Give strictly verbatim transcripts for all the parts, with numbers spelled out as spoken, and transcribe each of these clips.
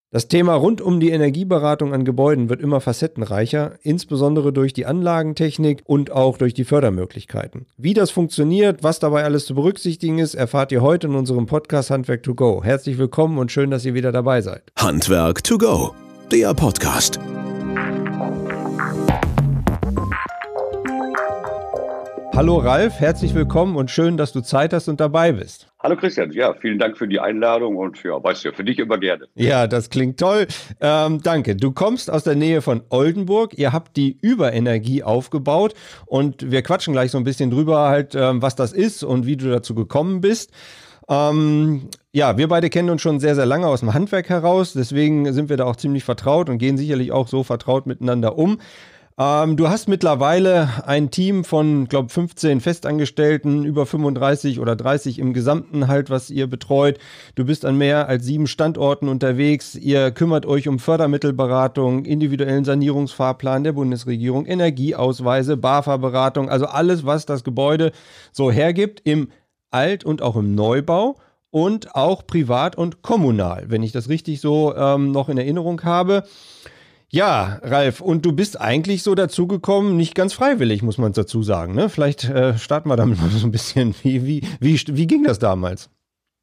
Das Thema rund um die Energieberatung an Gebäuden wird immer facettenreicher, insbesondere durch die Anlagentechnik und auch durch die Fördermöglichkeiten. Wie das funktioniert, was dabei alles zu berücksichtigen ist, erfahrt ihr heute in unserem Podcast Handwerk to go. Herzlich willkommen und schön, dass ihr wieder dabei seid. Handwerk to go, der Podcast. Hallo Ralf, herzlich willkommen und schön, dass du Zeit hast und dabei bist. Hallo Christian, ja, vielen Dank für die Einladung und ja, weißt du ja, für dich immer gerne. Ja, das klingt toll. Ähm, danke. Du kommst aus der Nähe von Oldenburg. Ihr habt die Überenergie aufgebaut und wir quatschen gleich so ein bisschen drüber halt, ähm, was das ist und wie du dazu gekommen bist. Ähm, ja, wir beide kennen uns schon sehr, sehr lange aus dem Handwerk heraus. Deswegen sind wir da auch ziemlich vertraut und gehen sicherlich auch so vertraut miteinander um. Ähm, du hast mittlerweile ein Team von, glaube ich, fünfzehn Festangestellten, über fünfunddreißig oder dreißig im Gesamten halt, was ihr betreut. Du bist an mehr als sieben Standorten unterwegs. Ihr kümmert euch um Fördermittelberatung, individuellen Sanierungsfahrplan der Bundesregierung, Energieausweise, BAFA-Beratung, also alles, was das Gebäude so hergibt im Alt- und auch im Neubau und auch privat und kommunal, wenn ich das richtig so ähm, noch in Erinnerung habe. Ja, Ralf, und du bist eigentlich so dazugekommen, nicht ganz freiwillig, muss man dazu sagen, ne? Vielleicht äh, starten wir damit mal so ein bisschen. Wie, wie, wie, wie ging das damals?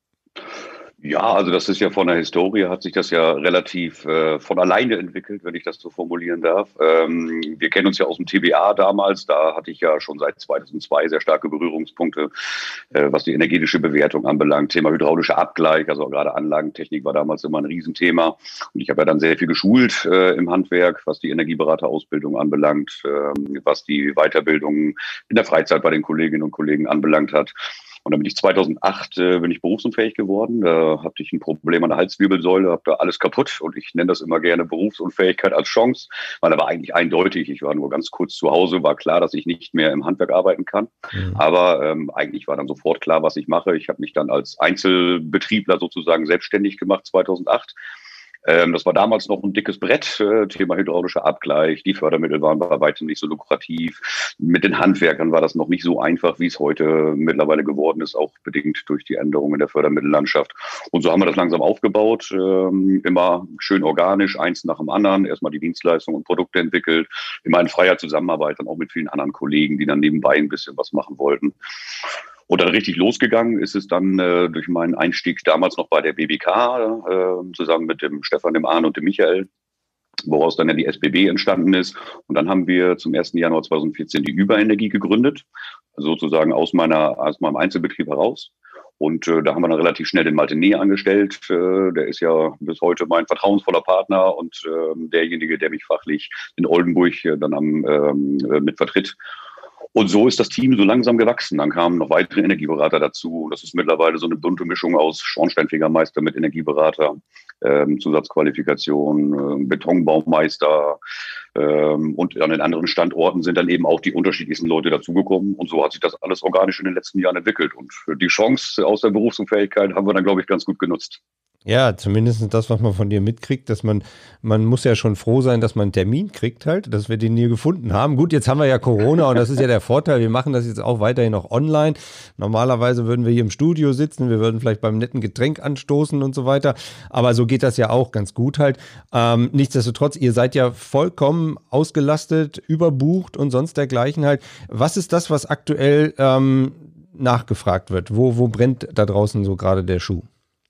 Ja, also das ist ja von der Historie, hat sich das ja relativ äh, von alleine entwickelt, wenn ich das so formulieren darf. Ähm, wir kennen uns ja aus dem T B A damals, da hatte ich ja schon seit zweitausendzwei sehr starke Berührungspunkte, äh, was die energetische Bewertung anbelangt. Thema hydraulischer Abgleich, also gerade Anlagentechnik war damals immer ein Riesenthema. Und ich habe ja dann sehr viel geschult äh, im Handwerk, was die Energieberaterausbildung anbelangt, äh, was die Weiterbildung in der Freizeit bei den Kolleginnen und Kollegen anbelangt hat. Und dann bin ich zweitausendacht äh, bin ich berufsunfähig geworden. Da hatte ich ein Problem an der Halswirbelsäule, habe da alles kaputt. Und ich nenne das immer gerne Berufsunfähigkeit als Chance, weil da war eigentlich eindeutig. Ich war nur ganz kurz zu Hause, war klar, dass ich nicht mehr im Handwerk arbeiten kann. Mhm. Aber ähm, eigentlich war dann sofort klar, was ich mache. Ich habe mich dann als Einzelbetriebler sozusagen selbstständig gemacht zweitausendacht. Ähm, das war damals noch ein dickes Brett, äh, Thema hydraulischer Abgleich. Die Fördermittel waren bei weitem nicht so lukrativ. Mit den Handwerkern war das noch nicht so einfach, wie es heute mittlerweile geworden ist, auch bedingt durch die Änderungen der Fördermittellandschaft. Und so haben wir das langsam aufgebaut, ähm, immer schön organisch, eins nach dem anderen. Erstmal die Dienstleistungen und Produkte entwickelt, immer in freier Zusammenarbeit, dann auch mit vielen anderen Kollegen, die dann nebenbei ein bisschen was machen wollten. Und dann richtig losgegangen ist es dann äh, durch meinen Einstieg damals noch bei der B B K, äh, zusammen mit dem Stefan, dem Arne und dem Michael, woraus dann ja die S B B entstanden ist. Und dann haben wir zum ersten Januar zweitausendvierzehn die Überenergie gegründet, sozusagen aus meiner, aus meinem Einzelbetrieb heraus. Und äh, da haben wir dann relativ schnell den Malte Näh angestellt. Äh, der ist ja bis heute mein vertrauensvoller Partner und äh, derjenige, der mich fachlich in Oldenburg äh, dann am, ähm, mit vertritt. Und so ist das Team so langsam gewachsen. Dann kamen noch weitere Energieberater dazu. Das ist mittlerweile so eine bunte Mischung aus Schornsteinfegermeister mit Energieberater, ähm, Zusatzqualifikation, äh, Betonbaumeister. Ähm, und an den anderen Standorten sind dann eben auch die unterschiedlichsten Leute dazugekommen. Und so hat sich das alles organisch in den letzten Jahren entwickelt. Und die Chance aus der Berufsunfähigkeit haben wir dann, glaube ich, ganz gut genutzt. Ja, zumindest das, was man von dir mitkriegt, dass man, man muss ja schon froh sein, dass man einen Termin kriegt halt, dass wir den hier gefunden haben. Gut, jetzt haben wir ja Corona und das ist ja der Vorteil, wir machen das jetzt auch weiterhin noch online. Normalerweise würden wir hier im Studio sitzen, wir würden vielleicht beim netten Getränk anstoßen und so weiter, aber so geht das ja auch ganz gut halt. Ähm, nichtsdestotrotz, ihr seid ja vollkommen ausgelastet, überbucht und sonst dergleichen halt. Was ist das, was aktuell ähm, nachgefragt wird? Wo, wo brennt da draußen so gerade der Schuh?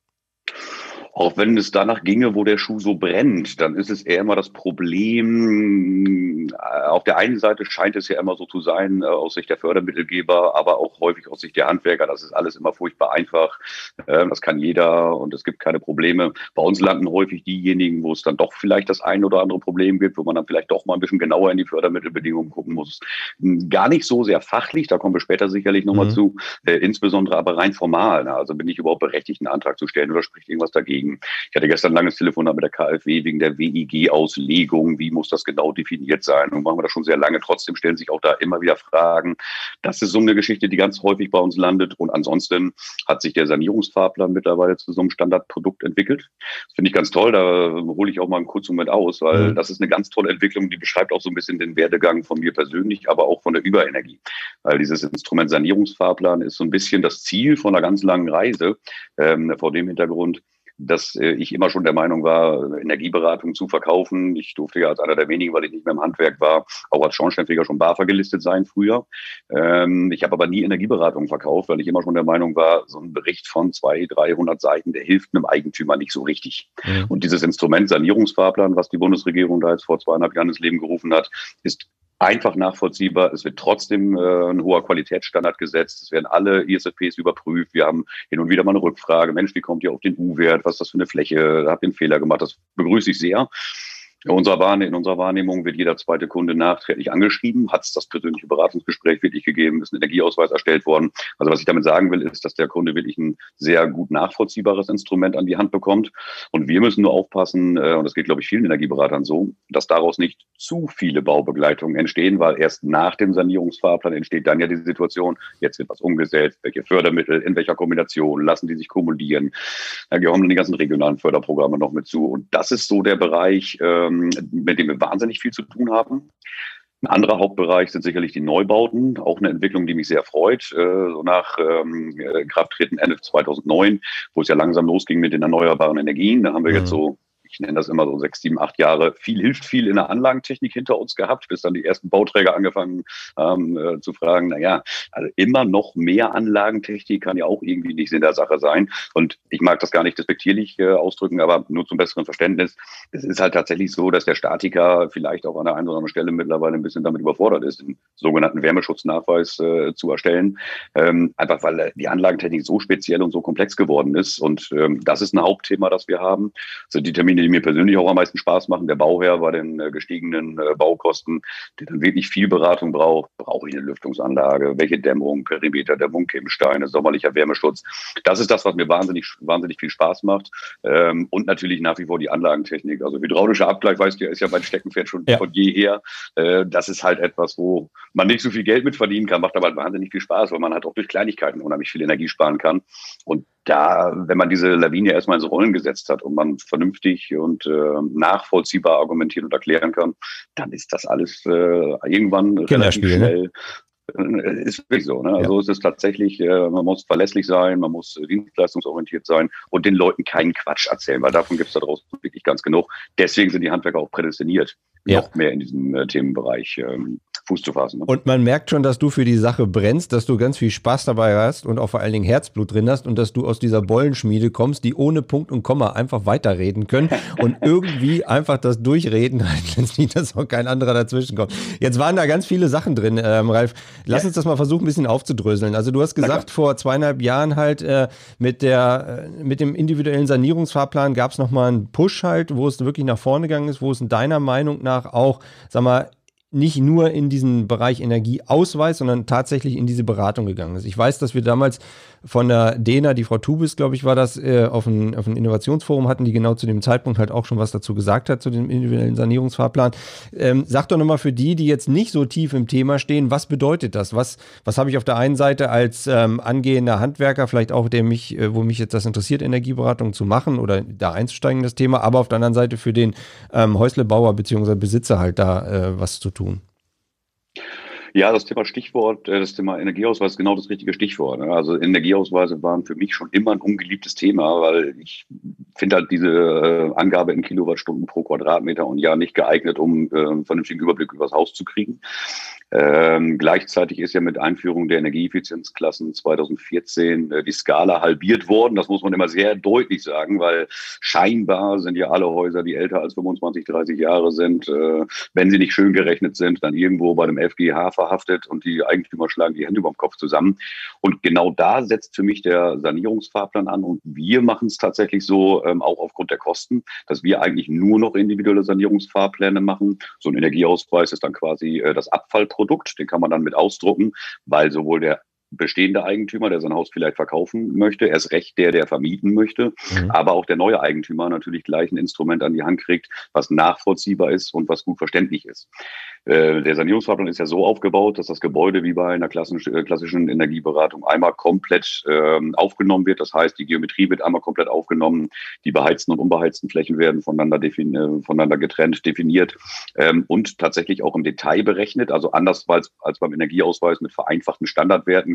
Auch wenn es danach ginge, wo der Schuh so brennt, dann ist es eher immer das Problem. Auf der einen Seite scheint es ja immer so zu sein, aus Sicht der Fördermittelgeber, aber auch häufig aus Sicht der Handwerker. Das ist alles immer furchtbar einfach. Das kann jeder und es gibt keine Probleme. Bei uns landen häufig diejenigen, wo es dann doch vielleicht das ein oder andere Problem gibt, wo man dann vielleicht doch mal ein bisschen genauer in die Fördermittelbedingungen gucken muss. Gar nicht so sehr fachlich, da kommen wir später sicherlich nochmal mhm. zu, insbesondere aber rein formal. Also bin ich überhaupt berechtigt, einen Antrag zu stellen oder spricht irgendwas dagegen? Ich hatte gestern ein langes Telefonat mit der K f W wegen der W I G-Auslegung. Wie muss das genau definiert sein? Und machen wir das schon sehr lange. Trotzdem stellen sich auch da immer wieder Fragen. Das ist so eine Geschichte, die ganz häufig bei uns landet. Und ansonsten hat sich der Sanierungsfahrplan mittlerweile zu so einem Standardprodukt entwickelt. Das finde ich ganz toll. Da hole ich auch mal einen kurzen Moment aus, weil mhm. das ist eine ganz tolle Entwicklung. Die beschreibt auch so ein bisschen den Werdegang von mir persönlich, aber auch von der Überenergie. Weil dieses Instrument Sanierungsfahrplan ist so ein bisschen das Ziel von einer ganz langen Reise. Ähm, vor dem Hintergrund, dass äh, ich immer schon der Meinung war, Energieberatung zu verkaufen. Ich durfte ja als einer der wenigen, weil ich nicht mehr im Handwerk war, auch als Schornsteinfeger schon BAFA gelistet sein früher. Ähm, ich habe aber nie Energieberatung verkauft, weil ich immer schon der Meinung war, so ein Bericht von zweihundert, dreihundert Seiten, der hilft einem Eigentümer nicht so richtig. Mhm. Und dieses Instrument Sanierungsfahrplan, was die Bundesregierung da jetzt vor zweieinhalb Jahren ins Leben gerufen hat, ist einfach nachvollziehbar. Es wird trotzdem äh, ein hoher Qualitätsstandard gesetzt. Es werden alle I S F Ps überprüft. Wir haben hin und wieder mal eine Rückfrage. Mensch, wie kommt ihr auf den U-Wert? Was ist das für eine Fläche? Da habt ihr einen Fehler gemacht. Das begrüße ich sehr. In unserer Wahrnehmung wird jeder zweite Kunde nachträglich angeschrieben. Hat es das persönliche Beratungsgespräch wirklich gegeben? Ist ein Energieausweis erstellt worden? Also was ich damit sagen will, ist, dass der Kunde wirklich ein sehr gut nachvollziehbares Instrument an die Hand bekommt. Und wir müssen nur aufpassen, und das geht, glaube ich, vielen Energieberatern so, dass daraus nicht zu viele Baubegleitungen entstehen, weil erst nach dem Sanierungsfahrplan entsteht dann ja die Situation, jetzt wird was umgesetzt, welche Fördermittel, in welcher Kombination, lassen die sich kumulieren. Da gehören dann die ganzen regionalen Förderprogramme noch mit zu. Und das ist so der Bereich, mit dem wir wahnsinnig viel zu tun haben. Ein anderer Hauptbereich sind sicherlich die Neubauten, auch eine Entwicklung, die mich sehr freut. So nach ähm, Krafttreten Ende zweitausendneun, wo es ja langsam losging mit den erneuerbaren Energien. Da haben wir mhm. jetzt so, ich nenne das immer so sechs, sieben, acht Jahre, viel hilft viel in der Anlagentechnik hinter uns gehabt, bis dann die ersten Bauträger angefangen haben äh, zu fragen, naja, also immer noch mehr Anlagentechnik kann ja auch irgendwie nicht Sinn der Sache sein. Und ich mag das gar nicht despektierlich äh, ausdrücken, aber nur zum besseren Verständnis. Es ist halt tatsächlich so, dass der Statiker vielleicht auch an der einen oder anderen Stelle mittlerweile ein bisschen damit überfordert ist, den sogenannten Wärmeschutznachweis äh, zu erstellen. Ähm, einfach weil die Anlagentechnik so speziell und so komplex geworden ist. Und ähm, das ist ein Hauptthema, das wir haben. Also die Termine, die mir persönlich auch am meisten Spaß machen. Der Bauherr bei den äh, gestiegenen äh, Baukosten, der dann wirklich viel Beratung braucht. Brauche ich eine Lüftungsanlage? Welche Dämmung? Perimeterdämmung, Kippsteine, sommerlicher Wärmeschutz? Das ist das, was mir wahnsinnig, wahnsinnig viel Spaß macht. Ähm, und natürlich nach wie vor die Anlagentechnik. Also hydraulischer Abgleich, weißt du, ist ja mein Steckenpferd schon ja. von jeher. Äh, das ist halt etwas, wo man nicht so viel Geld mit verdienen kann, macht aber wahnsinnig viel Spaß, weil man halt auch durch Kleinigkeiten unheimlich viel Energie sparen kann. Und da, wenn man diese Lawine erstmal ins Rollen gesetzt hat und man vernünftig und äh, nachvollziehbar argumentieren und erklären kann, dann ist das alles äh, irgendwann relativ schnell. Ne? Ist wirklich so. Ne? Also ja. es ist tatsächlich, äh, man muss verlässlich sein, man muss dienstleistungsorientiert sein und den Leuten keinen Quatsch erzählen, weil davon gibt es da draußen wirklich ganz genug. Deswegen sind die Handwerker auch prädestiniert, ja. noch mehr in diesem äh, Themenbereich ähm, Fuß zu fassen. Ne? Und man merkt schon, dass du für die Sache brennst, dass du ganz viel Spaß dabei hast und auch vor allen Dingen Herzblut drin hast und dass du aus dieser Bollenschmiede kommst, die ohne Punkt und Komma einfach weiterreden können und irgendwie einfach das Durchreden, dass auch kein anderer dazwischen kommt. Jetzt waren da ganz viele Sachen drin, ähm, Ralf. Lass ja. uns das mal versuchen, ein bisschen aufzudröseln. Also du hast gesagt, vor zweieinhalb Jahren halt äh, mit, der, äh, mit dem individuellen Sanierungsfahrplan gab es nochmal einen Push halt, wo es wirklich nach vorne gegangen ist, wo es in deiner Meinung nach auch, sag mal, nicht nur in diesen Bereich Energieausweis, sondern tatsächlich in diese Beratung gegangen ist. Ich weiß, dass wir damals von der Dena, die Frau Tubis, glaube ich, war das, äh, auf ein, auf ein Innovationsforum hatten, die genau zu dem Zeitpunkt halt auch schon was dazu gesagt hat, zu dem individuellen Sanierungsfahrplan. Ähm, sag doch nochmal für die, die jetzt nicht so tief im Thema stehen, was bedeutet das? Was, was habe ich auf der einen Seite als ähm, angehender Handwerker, vielleicht auch der mich, äh, wo mich jetzt das interessiert, Energieberatung zu machen oder da einzusteigen in das Thema, aber auf der anderen Seite für den ähm, Häuslebauer bzw. Besitzer halt da äh, was zu tun? Ja, das Thema Stichwort, das Thema Energieausweis ist genau das richtige Stichwort. Also Energieausweise waren für mich schon immer ein ungeliebtes Thema, weil ich finde halt diese Angabe in Kilowattstunden pro Quadratmeter und Jahr nicht geeignet, um einen vernünftigen Überblick über das Haus zu kriegen. Ähm, gleichzeitig ist ja mit Einführung der Energieeffizienzklassen zweitausendvierzehn äh, die Skala halbiert worden. Das muss man immer sehr deutlich sagen, weil scheinbar sind ja alle Häuser, die älter als fünfundzwanzig, dreißig Jahre sind, äh, wenn sie nicht schön gerechnet sind, dann irgendwo bei dem F G H verhaftet und die Eigentümer schlagen die Hände über dem Kopf zusammen. Und genau da setzt für mich der Sanierungsfahrplan an. Und wir machen es tatsächlich so, ähm, auch aufgrund der Kosten, dass wir eigentlich nur noch individuelle Sanierungsfahrpläne machen. So ein Energieausweis ist dann quasi äh, das Abfallprodukt. Produkt, den kann man dann mit ausdrucken, weil sowohl der bestehende Eigentümer, der sein Haus vielleicht verkaufen möchte, erst recht der, der vermieten möchte, mhm. aber auch der neue Eigentümer natürlich gleich ein Instrument an die Hand kriegt, was nachvollziehbar ist und was gut verständlich ist. Äh, der Sanierungsfahrplan ist ja so aufgebaut, dass das Gebäude wie bei einer klassischen, äh, klassischen Energieberatung einmal komplett äh, aufgenommen wird. Das heißt, die Geometrie wird einmal komplett aufgenommen, die beheizten und unbeheizten Flächen werden voneinander, defini- voneinander getrennt, definiert ähm, und tatsächlich auch im Detail berechnet, also anders als, als beim Energieausweis mit vereinfachten Standardwerten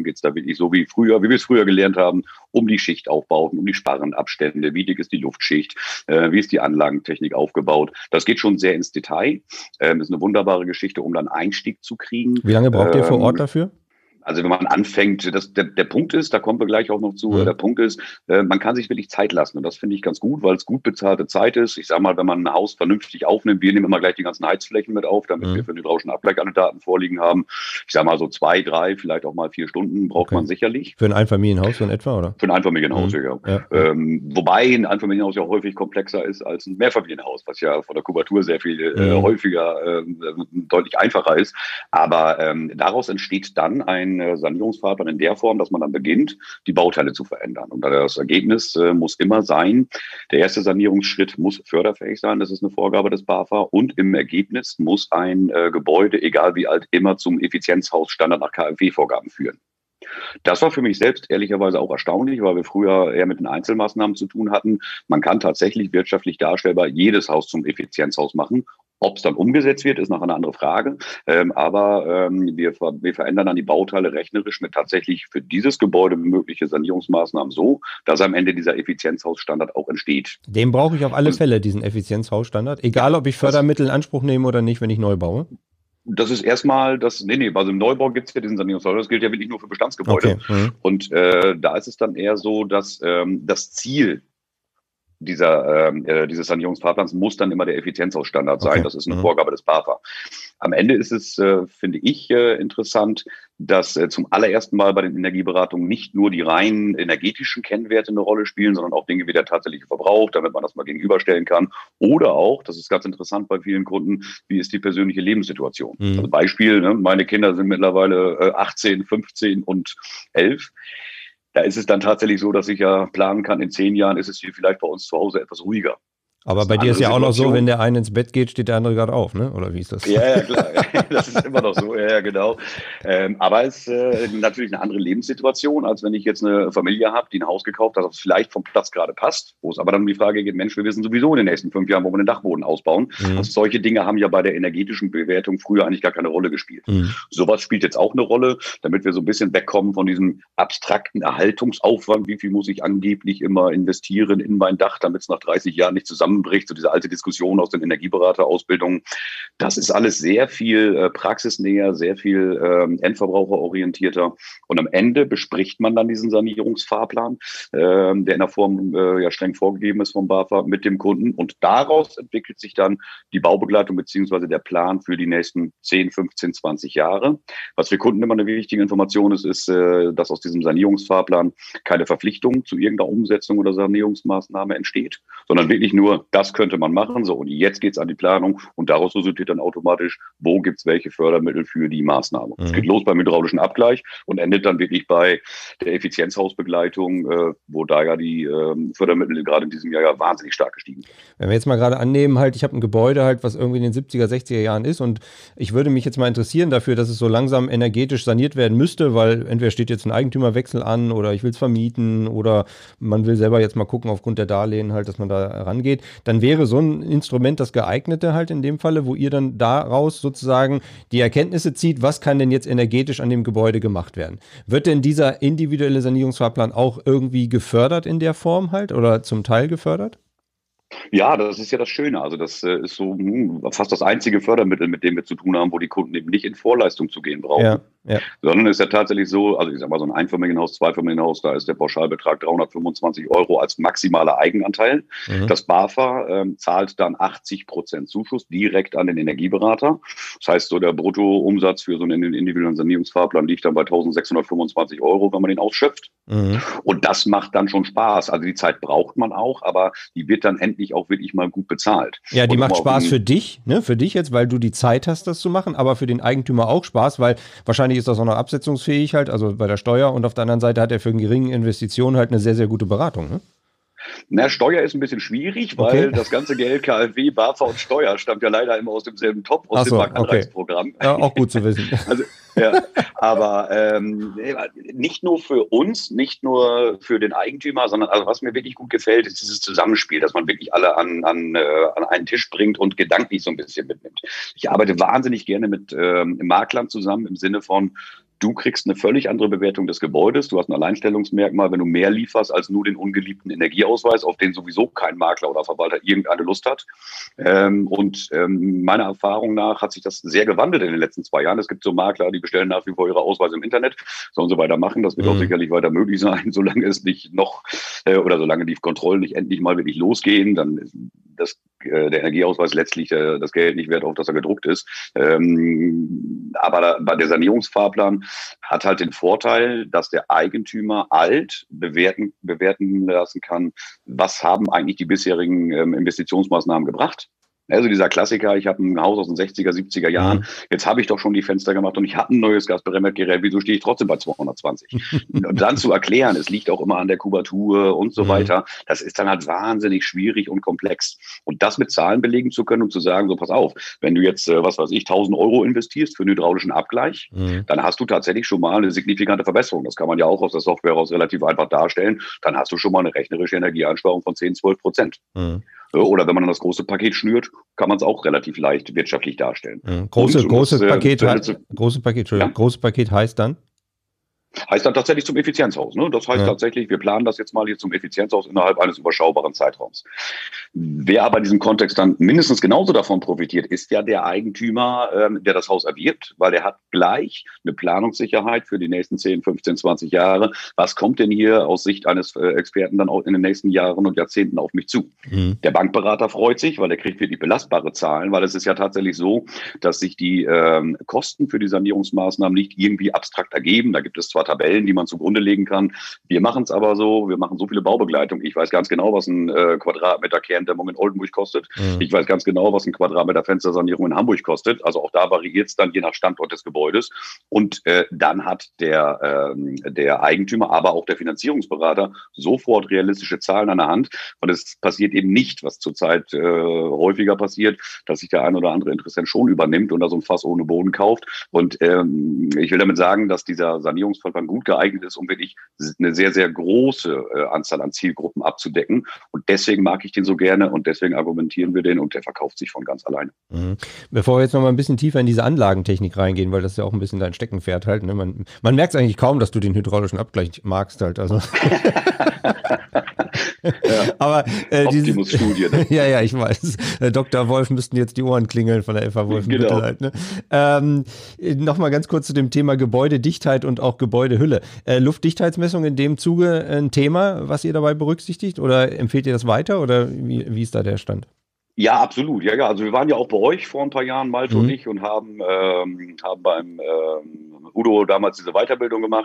System geht es da wirklich so wie früher, wie wir es früher gelernt haben, um die Schichtaufbauten, um die Sparrenabstände, wie dick ist die Luftschicht, äh, wie ist die Anlagentechnik aufgebaut. Das geht schon sehr ins Detail. Ähm, ist eine wunderbare Geschichte, um dann Einstieg zu kriegen. Wie lange braucht ähm, ihr vor Ort dafür? Also wenn man anfängt, das, der, der Punkt ist, da kommen wir gleich auch noch zu, mhm. der Punkt ist, äh, man kann sich wirklich Zeit lassen und das finde ich ganz gut, weil es gut bezahlte Zeit ist. Ich sage mal, wenn man ein Haus vernünftig aufnimmt, wir nehmen immer gleich die ganzen Heizflächen mit auf, damit mhm. wir für den hydraulischen Abgleich alle Daten vorliegen haben. Ich sage mal so zwei, drei, vielleicht auch mal vier Stunden braucht okay. man sicherlich. Für ein Einfamilienhaus so in etwa, oder? Für ein Einfamilienhaus, mhm. ja. ja. Ähm, wobei ein Einfamilienhaus ja häufig komplexer ist als ein Mehrfamilienhaus, was ja von der Kubatur sehr viel äh, mhm. häufiger, äh, deutlich einfacher ist. Aber ähm, daraus entsteht dann ein äh, Sanierungsfahrplan in der Form, dass man dann beginnt, die Bauteile zu verändern. Und das Ergebnis äh, muss immer sein, der erste Sanierungsschritt muss förderfähig sein, das ist eine Vorgabe des BAFA, und im Ergebnis muss ein äh, Gebäude, egal wie alt, immer zum Effizienzhausstandard nach K f W-Vorgaben führen. Das war für mich selbst ehrlicherweise auch erstaunlich, weil wir früher eher mit den Einzelmaßnahmen zu tun hatten. Man kann tatsächlich wirtschaftlich darstellbar jedes Haus zum Effizienzhaus machen. Ob es dann umgesetzt wird, ist noch eine andere Frage. Ähm, aber ähm, wir, wir verändern dann die Bauteile rechnerisch mit tatsächlich für dieses Gebäude mögliche Sanierungsmaßnahmen so, dass am Ende dieser Effizienzhausstandard auch entsteht. Den brauche ich auf alle Fälle, diesen Effizienzhausstandard. Egal, ob ich Fördermittel in Anspruch nehme oder nicht, wenn ich neu baue. Das ist erstmal das, nee, nee, also im Neubau gibt es ja diesen Sanierungshausstandard, das gilt ja wirklich nur für Bestandsgebäude. Okay. Mhm. Und äh, da ist es dann eher so, dass ähm, das Ziel dieser, äh, dieses Sanierungsfahrplans muss dann immer der Effizienzhausstandard sein. Okay. Das ist eine mhm. Vorgabe des BAFA. Am Ende ist es, äh, finde ich, äh, interessant, dass äh, zum allerersten Mal bei den Energieberatungen nicht nur die rein energetischen Kennwerte eine Rolle spielen, sondern auch Dinge wie der tatsächliche Verbrauch, damit man das mal gegenüberstellen kann. Oder auch, das ist ganz interessant bei vielen Kunden, wie ist die persönliche Lebenssituation? Mhm. Also Beispiel, ne, meine Kinder sind mittlerweile äh, achtzehn, fünfzehn und elf. Da ist es dann tatsächlich so, dass ich ja planen kann, in zehn Jahren ist es hier vielleicht bei uns zu Hause etwas ruhiger. Aber bei dir ist ja auch noch so, wenn der eine ins Bett geht, steht der andere gerade auf, ne? Oder wie ist das? Ja, ja, klar. Das ist immer noch so, ja, ja genau. Ähm, aber es ist äh, natürlich eine andere Lebenssituation, als wenn ich jetzt eine Familie habe, die ein Haus gekauft hat, das vielleicht vom Platz gerade passt, wo es aber dann um die Frage geht, Mensch, wir wissen sowieso in den nächsten fünf Jahren, wo wir den Dachboden ausbauen. Mhm. Also solche Dinge haben ja bei der energetischen Bewertung früher eigentlich gar keine Rolle gespielt. Mhm. Sowas spielt jetzt auch eine Rolle, damit wir so ein bisschen wegkommen von diesem abstrakten Erhaltungsaufwand. Wie viel muss ich angeblich immer investieren in mein Dach, damit es nach dreißig Jahren nicht zusammen bricht, so diese alte Diskussion aus den Energieberaterausbildungen. Das ist alles sehr viel äh, praxisnäher, sehr viel ähm, endverbraucherorientierter. Und am Ende bespricht man dann diesen Sanierungsfahrplan, ähm, der in der Form äh, ja streng vorgegeben ist vom BAFA, mit dem Kunden. Und daraus entwickelt sich dann die Baubegleitung beziehungsweise der Plan für die nächsten zehn, fünfzehn, zwanzig Jahre. Was für Kunden immer eine wichtige Information ist, ist, äh, dass aus diesem Sanierungsfahrplan keine Verpflichtung zu irgendeiner Umsetzung oder Sanierungsmaßnahme entsteht, sondern wirklich nur, das könnte man machen. So, und jetzt geht's an die Planung und daraus resultiert dann automatisch, wo gibt's welche Fördermittel für die Maßnahme. Es mhm. geht los beim hydraulischen Abgleich und endet dann wirklich bei der Effizienzhausbegleitung, äh, wo da ja die äh, Fördermittel gerade in diesem Jahr ja wahnsinnig stark gestiegen sind. Wenn wir jetzt mal gerade annehmen, halt, ich habe ein Gebäude halt, was irgendwie in den siebziger, sechziger Jahren ist und ich würde mich jetzt mal interessieren dafür, dass es so langsam energetisch saniert werden müsste, weil entweder steht jetzt ein Eigentümerwechsel an oder ich will es vermieten oder man will selber jetzt mal gucken aufgrund der Darlehen halt, dass man da rangeht. Dann wäre so ein Instrument das geeignete halt in dem Falle, wo ihr dann daraus sozusagen die Erkenntnisse zieht, was kann denn jetzt energetisch an dem Gebäude gemacht werden. Wird denn dieser individuelle Sanierungsfahrplan auch irgendwie gefördert in der Form halt oder zum Teil gefördert? Ja, das ist ja das Schöne. Also das äh, ist so hm, fast das einzige Fördermittel, mit dem wir zu tun haben, wo die Kunden eben nicht in Vorleistung zu gehen brauchen. Ja, ja. Sondern es ist ja tatsächlich so, also ich sag mal so ein Einfamilienhaus, Zweifamilienhaus, da ist der Pauschalbetrag dreihundertfünfundzwanzig Euro als maximaler Eigenanteil. Mhm. Das BAFA ähm, zahlt dann achtzig Prozent Zuschuss direkt an den Energieberater. Das heißt, so der Bruttoumsatz für so einen individuellen Sanierungsfahrplan liegt dann bei eintausendsechshundertfünfundzwanzig Euro, wenn man den ausschöpft. Mhm. Und das macht dann schon Spaß. Also die Zeit braucht man auch, aber die wird dann endlich auch wirklich mal gut bezahlt. Ja, die und macht Spaß für dich, ne, für dich jetzt, weil du die Zeit hast, das zu machen, aber für den Eigentümer auch Spaß, weil wahrscheinlich ist das auch noch absetzungsfähig halt, also bei der Steuer und auf der anderen Seite hat er für eine geringe Investition halt eine sehr, sehr gute Beratung, ne? Na, Steuer ist ein bisschen schwierig, weil okay. das ganze Geld, K f W, BAFA und Steuer stammt ja leider immer aus demselben Topf, aus so, dem Marktanreizprogramm. Okay. Ja, auch gut zu wissen. Also, ja, aber ähm, nicht nur für uns, nicht nur für den Eigentümer, sondern also was mir wirklich gut gefällt, ist dieses Zusammenspiel, dass man wirklich alle an, an, äh, an einen Tisch bringt und gedanklich so ein bisschen mitnimmt. Ich arbeite wahnsinnig gerne mit ähm, Maklern zusammen im Sinne von, Du kriegst eine völlig andere Bewertung des Gebäudes. Du hast ein Alleinstellungsmerkmal, wenn du mehr lieferst als nur den ungeliebten Energieausweis, auf den sowieso kein Makler oder Verwalter irgendeine Lust hat. Ähm, und ähm, meiner Erfahrung nach hat sich das sehr gewandelt in den letzten zwei Jahren. Es gibt so Makler, die bestellen nach wie vor ihre Ausweise im Internet, sollen sie weitermachen. Das wird mhm. auch sicherlich weiter möglich sein, solange es nicht noch äh, oder solange die Kontrollen nicht endlich mal wirklich losgehen. Dann ist das, äh, der Energieausweis letztlich äh, das Geld nicht wert, auf das er gedruckt ist. Ähm, aber da, bei der Sanierungsfahrplan hat halt den Vorteil, dass der Eigentümer alt bewerten, bewerten lassen kann, was haben eigentlich die bisherigen ähm, Investitionsmaßnahmen gebracht. Also dieser Klassiker, ich habe ein Haus aus den sechziger, siebziger Jahren, mhm. jetzt habe ich doch schon die Fenster gemacht und ich habe ein neues Gasbrennwertgerät, wieso stehe ich trotzdem bei zweihundertzwanzig? Und dann zu erklären, es liegt auch immer an der Kubatur und so mhm. weiter, das ist dann halt wahnsinnig schwierig und komplex. Und das mit Zahlen belegen zu können und zu sagen, so pass auf, wenn du jetzt, was weiß ich, tausend Euro investierst für einen hydraulischen Abgleich, mhm. dann hast du tatsächlich schon mal eine signifikante Verbesserung. Das kann man ja auch aus der Software raus relativ einfach darstellen. Dann hast du schon mal eine rechnerische Energieeinsparung von zehn, zwölf Prozent. Mhm. Oder wenn man dann das große Paket schnürt, kann man es auch relativ leicht wirtschaftlich darstellen. Mhm. Große, und, großes das, Paket, äh, heißt, große Paket, ja? Großes Paket heißt dann? Heißt dann tatsächlich zum Effizienzhaus. Ne? Das heißt ja. tatsächlich, wir planen das jetzt mal hier zum Effizienzhaus innerhalb eines überschaubaren Zeitraums. Wer aber in diesem Kontext dann mindestens genauso davon profitiert, ist ja der Eigentümer, ähm, der das Haus erwirbt, weil er hat gleich eine Planungssicherheit für die nächsten zehn, fünfzehn, zwanzig Jahre. Was kommt denn hier aus Sicht eines äh, Experten dann auch in den nächsten Jahren und Jahrzehnten auf mich zu? Mhm. Der Bankberater freut sich, weil er kriegt wirklich belastbare Zahlen, weil es ist ja tatsächlich so, dass sich die ähm, Kosten für die Sanierungsmaßnahmen nicht irgendwie abstrakt ergeben. Da gibt es zwar Tabellen, die man zugrunde legen kann. Wir machen es aber so, wir machen so viele Baubegleitungen. Ich weiß ganz genau, was ein äh, Quadratmeter Kerndämmung in Oldenburg kostet. Mhm. Ich weiß ganz genau, was ein Quadratmeter Fenstersanierung in Hamburg kostet. Also auch da variiert es dann je nach Standort des Gebäudes. Und äh, dann hat der, äh, der Eigentümer, aber auch der Finanzierungsberater sofort realistische Zahlen an der Hand. Und es passiert eben nicht, was zurzeit äh, häufiger passiert, dass sich der ein oder andere Interessent schon übernimmt und da so ein Fass ohne Boden kauft. Und ähm, ich will damit sagen, dass dieser Sanierungsfall gut geeignet ist, um wirklich eine sehr, sehr große äh, Anzahl an Zielgruppen abzudecken. Und deswegen mag ich den so gerne und deswegen argumentieren wir den und der verkauft sich von ganz alleine. Mhm. Bevor wir jetzt noch mal ein bisschen tiefer in diese Anlagentechnik reingehen, weil das ja auch ein bisschen dein Steckenpferd halt. Ne? Man, man merkt es eigentlich kaum, dass du den hydraulischen Abgleich magst halt. Also. ja. Aber äh, Optimus-Studie. Ne? ja, ja, ich weiß. Äh, Doktor Wolf müssten jetzt die Ohren klingeln von der F A Wolfenbüttel genau. halt. Ne? Ähm, Nochmal ganz kurz zu dem Thema Gebäudedichtheit und auch Gebäudehülle. Äh, Luftdichtheitsmessung in dem Zuge ein Thema, was ihr dabei berücksichtigt? Oder empfehlt ihr das weiter? Oder wie, wie ist da der Stand? Ja, absolut. Ja, ja. Also wir waren ja auch bei euch vor ein paar Jahren, Malte mhm. und ich, und haben, ähm, haben beim ähm, Udo damals diese Weiterbildung gemacht.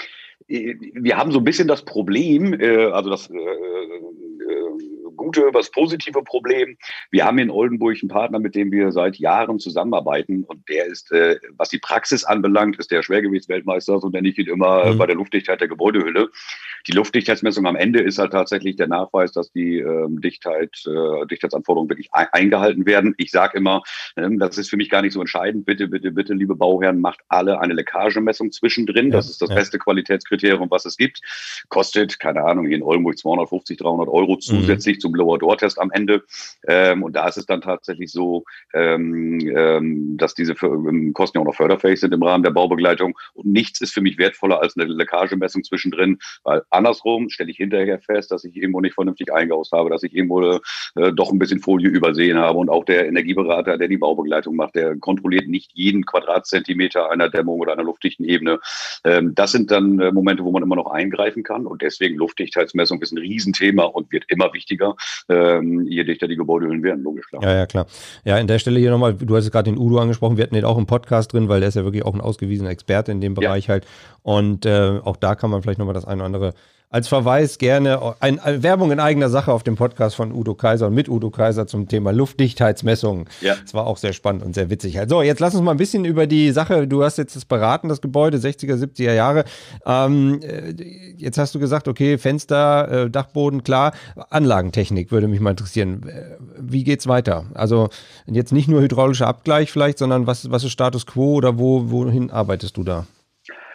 Wir haben so ein bisschen das Problem, äh, also das äh, äh, gute, das positive Problem. Wir haben in Oldenburg einen Partner, mit dem wir seit Jahren zusammenarbeiten, und der ist, äh, was die Praxis anbelangt, ist der Schwergewichtsweltmeister, so nenne ich ihn immer, mhm. bei der Luftdichtheit der Gebäudehülle. Die Luftdichtheitsmessung am Ende ist halt tatsächlich der Nachweis, dass die ähm, Dichtheit, äh, Dichtheitsanforderungen wirklich ein, eingehalten werden. Ich sage immer, ähm, das ist für mich gar nicht so entscheidend. Bitte, bitte, bitte, liebe Bauherren, macht alle eine Leckagemessung zwischendrin. Ja, das ist das ja. beste Qualitätskriterium, was es gibt. Kostet, keine Ahnung, hier in Oldenburg zweihundertfünfzig, dreihundert Euro zusätzlich mhm. zum Blower-Door-Test am Ende. Ähm, und da ist es dann tatsächlich so, ähm, ähm, dass diese für, ähm, Kosten ja auch noch förderfähig sind im Rahmen der Baubegleitung. Und nichts ist für mich wertvoller als eine Leckagemessung zwischendrin, weil andersrum stelle ich hinterher fest, dass ich irgendwo nicht vernünftig eingehaust habe, dass ich irgendwo äh, doch ein bisschen Folie übersehen habe. Und auch der Energieberater, der die Baubegleitung macht, der kontrolliert nicht jeden Quadratzentimeter einer Dämmung oder einer luftdichten Ebene. Ähm, das sind dann äh, Momente, wo man immer noch eingreifen kann. Und deswegen Luftdichtheitsmessung ist ein Riesenthema und wird immer wichtiger, ähm, je dichter die Gebäudehüllen werden, logisch klar. Ja, ja, klar. Ja, an der Stelle hier nochmal, du hast gerade den Udo angesprochen, wir hatten den auch im Podcast drin, weil der ist ja wirklich auch ein ausgewiesener Experte in dem Bereich ja. halt. Und äh, auch da kann man vielleicht nochmal das eine oder andere als Verweis gerne, ein, eine Werbung in eigener Sache auf dem Podcast von Udo Kaiser und mit Udo Kaiser zum Thema Luftdichtheitsmessungen. Ja. Das war auch sehr spannend und sehr witzig. Also jetzt lass uns mal ein bisschen über die Sache, du hast jetzt das beraten, das Gebäude, sechziger, siebziger Jahre. Ähm, jetzt hast du gesagt, okay, Fenster, äh, Dachboden, klar. Anlagentechnik würde mich mal interessieren. Wie geht's weiter? Also jetzt nicht nur hydraulischer Abgleich vielleicht, sondern was, was ist Status Quo oder wo, wohin arbeitest du da?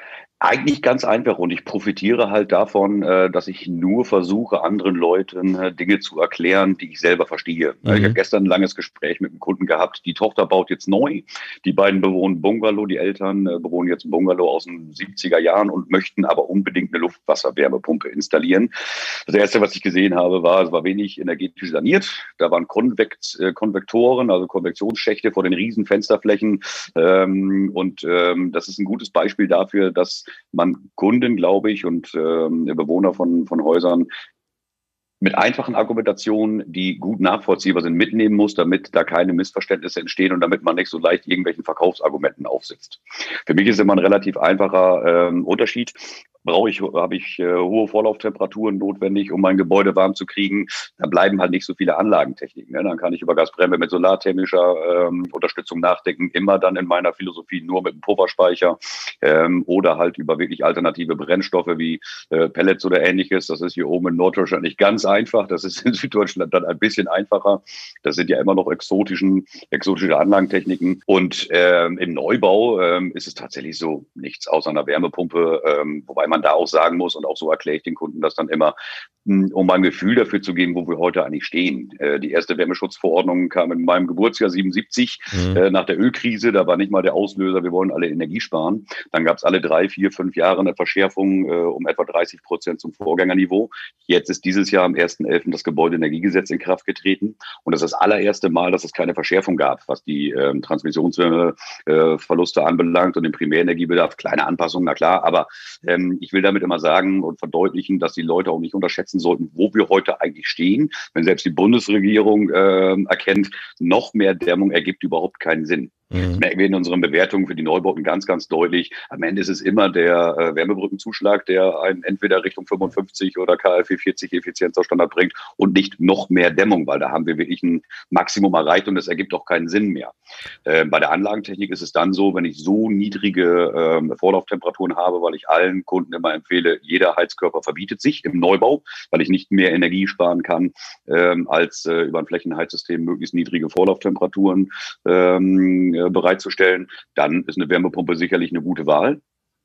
Eigentlich ganz einfach und ich profitiere halt davon, äh, dass ich nur versuche, anderen Leuten äh, Dinge zu erklären, die ich selber verstehe. Mhm. Ich habe gestern ein langes Gespräch mit einem Kunden gehabt. Die Tochter baut jetzt neu. Die beiden bewohnen Bungalow. Die Eltern äh, bewohnen jetzt ein Bungalow aus den siebziger Jahren und möchten aber unbedingt eine Luftwasserwärmepumpe installieren. Das Erste, was ich gesehen habe, war, es war wenig energetisch saniert. Da waren Konvekt, äh, Konvektoren, also Konvektionsschächte vor den riesen Fensterflächen. Ähm, und ähm, das ist ein gutes Beispiel dafür, dass man Kunden, glaube ich, und ähm, Bewohner von, von Häusern mit einfachen Argumentationen, die gut nachvollziehbar sind, mitnehmen muss, damit da keine Missverständnisse entstehen und damit man nicht so leicht irgendwelchen Verkaufsargumenten aufsitzt. Für mich ist immer ein relativ einfacher ähm, Unterschied. Brauche ich, habe ich äh, hohe Vorlauftemperaturen notwendig, um mein Gebäude warm zu kriegen, dann bleiben halt nicht so viele Anlagentechniken. Ne? Dann kann ich über Gasbremse mit solarthermischer ähm, Unterstützung nachdenken, immer dann in meiner Philosophie nur mit einem Pufferspeicher ähm, oder halt über wirklich alternative Brennstoffe wie äh, Pellets oder ähnliches. Das ist hier oben in Norddeutschland nicht ganz einfach. Das ist in Süddeutschland dann ein bisschen einfacher. Das sind ja immer noch exotischen, exotische Anlagentechniken. Und ähm, im Neubau ähm, ist es tatsächlich so nichts außer einer Wärmepumpe, ähm, wobei man da auch sagen muss, und auch so erkläre ich den Kunden das dann immer, um ein Gefühl dafür zu geben, wo wir heute eigentlich stehen. Äh, die erste Wärmeschutzverordnung kam in meinem Geburtsjahr siebenundsiebzig, mhm. äh, nach der Ölkrise. Da war nicht mal der Auslöser, wir wollen alle Energie sparen. Dann gab es alle drei, vier, fünf Jahre eine Verschärfung äh, um etwa dreißig Prozent zum Vorgängerniveau. Jetzt ist dieses Jahr am ersten elften das Gebäudeenergiegesetz in Kraft getreten. Und das ist das allererste Mal, dass es keine Verschärfung gab, was die äh, Transmissionsverluste äh, anbelangt und den Primärenergiebedarf. Kleine Anpassungen, na klar, aber ähm, ich will damit immer sagen und verdeutlichen, dass die Leute auch nicht unterschätzen sollten, wo wir heute eigentlich stehen. Wenn selbst die Bundesregierung äh, erkennt, noch mehr Dämmung ergibt überhaupt keinen Sinn. Mhm. Das merken wir in unseren Bewertungen für die Neubauten ganz, ganz deutlich. Am Ende ist es immer der äh, Wärmebrückenzuschlag, der einen entweder Richtung fünfundfünfzig oder K f E vierzig Effizienzstandard bringt und nicht noch mehr Dämmung, weil da haben wir wirklich ein Maximum erreicht und es ergibt auch keinen Sinn mehr. Äh, bei der Anlagentechnik ist es dann so, wenn ich so niedrige äh, Vorlauftemperaturen habe, weil ich allen Kunden immer empfehle, jeder Heizkörper verbietet sich im Neubau, weil ich nicht mehr Energie sparen kann, ähm, als äh, über ein Flächenheizsystem möglichst niedrige Vorlauftemperaturen ähm, bereitzustellen, dann ist eine Wärmepumpe sicherlich eine gute Wahl.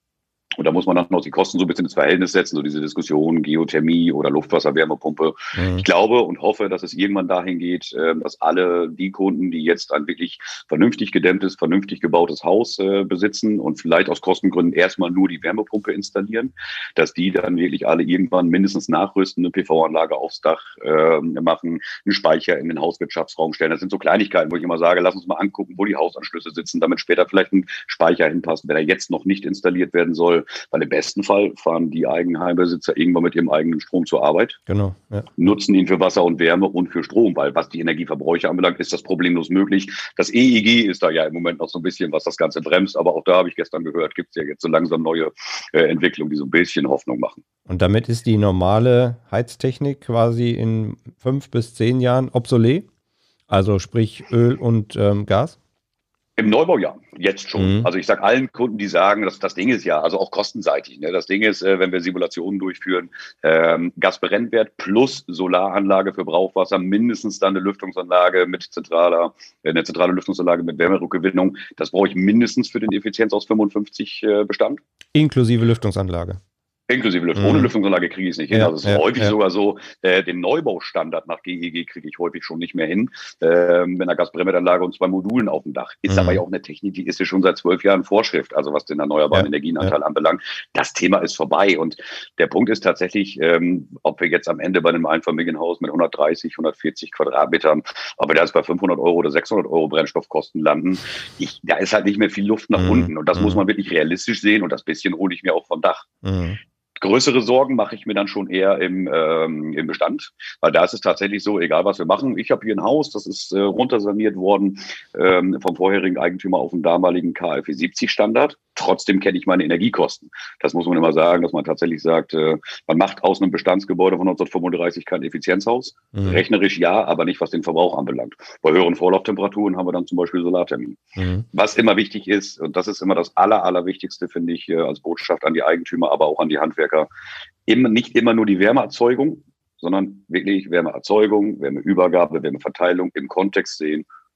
Und da muss man dann noch die Kosten so ein bisschen ins Verhältnis setzen, so diese Diskussion Geothermie oder Luftwasserwärmepumpe. Mhm. Ich glaube und hoffe, dass es irgendwann dahin geht, dass alle die Kunden, die jetzt ein wirklich vernünftig gedämmtes, vernünftig gebautes Haus besitzen und vielleicht aus Kostengründen erstmal nur die Wärmepumpe installieren, dass die dann wirklich alle irgendwann mindestens nachrüsten, eine P V-Anlage aufs Dach äh, machen, einen Speicher in den Hauswirtschaftsraum stellen. Das sind so Kleinigkeiten, wo ich immer sage, lass uns mal angucken, wo die Hausanschlüsse sitzen, damit später vielleicht ein Speicher hinpasst, wenn er jetzt noch nicht installiert werden soll. Weil im besten Fall fahren die Eigenheimbesitzer irgendwann mit ihrem eigenen Strom zur Arbeit, genau, ja. nutzen ihn für Wasser und Wärme und für Strom, weil was die Energieverbräuche anbelangt, ist das problemlos möglich. Das E E G ist da ja im Moment noch so ein bisschen, was das Ganze bremst, aber auch da habe ich gestern gehört, gibt es ja jetzt so langsam neue äh, Entwicklungen, die so ein bisschen Hoffnung machen. Und damit ist die normale Heiztechnik quasi in fünf bis zehn Jahren obsolet? Also sprich Öl und ähm, Gas? Im Neubau ja, jetzt schon. Mhm. Also ich sage allen Kunden, die sagen, dass das Ding ist ja, also auch kostenseitig. Ne? Das Ding ist, äh, wenn wir Simulationen durchführen, ähm, Gasbrennwert plus Solaranlage für Brauchwasser, mindestens dann eine Lüftungsanlage mit zentraler, äh, eine zentrale Lüftungsanlage mit Wärmerückgewinnung. Das brauche ich mindestens für den Effizienz aus fünfundfünfzig äh, Bestand. Inklusive Lüftungsanlage. Inklusive Lüftung. Ohne Mhm. Lüftungsanlage kriege ich es nicht hin. Ja, also es ist ja, häufig ja. sogar so, äh, den Neubaustandard nach G E G kriege ich häufig schon nicht mehr hin. Äh, mit einer Gasbrennwertanlage und zwei Modulen auf dem Dach. Ist Mhm. aber ja auch eine Technik, die ist ja schon seit zwölf Jahren Vorschrift, also was den erneuerbaren Ja, Energienanteil ja. anbelangt. Das Thema ist vorbei. Und der Punkt ist tatsächlich, ähm, ob wir jetzt am Ende bei einem Einfamilienhaus mit hundertdreißig, hundertvierzig Quadratmetern, ob wir da jetzt bei fünfhundert Euro oder sechshundert Euro Brennstoffkosten landen, ich, da ist halt nicht mehr viel Luft nach Mhm. unten. Und das Mhm. muss man wirklich realistisch sehen. Und das bisschen hole ich mir auch vom Dach. Mhm. Größere Sorgen mache ich mir dann schon eher im, ähm, im Bestand, weil da ist es tatsächlich so, egal was wir machen. Ich habe hier ein Haus, das ist äh, runtersaniert worden ähm, vom vorherigen Eigentümer auf den damaligen K f E siebzig Standard. Trotzdem kenne ich meine Energiekosten. Das muss man immer sagen, dass man tatsächlich sagt, äh, man macht aus einem Bestandsgebäude von neunzehnhundertfünfunddreißig kein Effizienzhaus. Mhm. Rechnerisch ja, aber nicht, was den Verbrauch anbelangt. Bei höheren Vorlauftemperaturen haben wir dann zum Beispiel Solarthermie. Mhm. Was immer wichtig ist, und das ist immer das Aller, Allerwichtigste, finde ich, äh, als Botschaft an die Eigentümer, aber auch an die Handwerker, immer, nicht immer nur die Wärmeerzeugung, sondern wirklich Wärmeerzeugung, Wärmeübergabe, Wärmeverteilung im Kontext sehen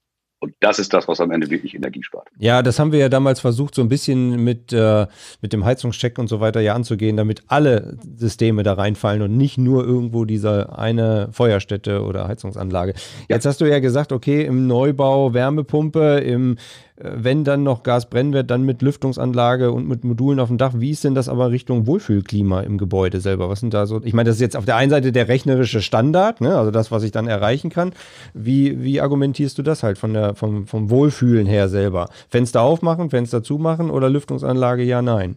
Und das ist das, was am Ende wirklich Energie spart. Ja, das haben wir ja damals versucht, so ein bisschen mit, äh, mit dem Heizungscheck und so weiter ja anzugehen, damit alle Systeme da reinfallen und nicht nur irgendwo diese eine Feuerstätte oder Heizungsanlage. Ja. Jetzt hast du ja gesagt, okay, im Neubau Wärmepumpe, im wenn dann noch Gasbrennwert, dann mit Lüftungsanlage und mit Modulen auf dem Dach. Wie ist denn das aber Richtung Wohlfühlklima im Gebäude selber? Was sind da so? Ich meine, das ist jetzt auf der einen Seite der rechnerische Standard, ne? Also das, was ich dann erreichen kann. Wie, wie argumentierst du das halt von der, vom, vom Wohlfühlen her selber? Fenster aufmachen, Fenster zumachen oder Lüftungsanlage ja, nein?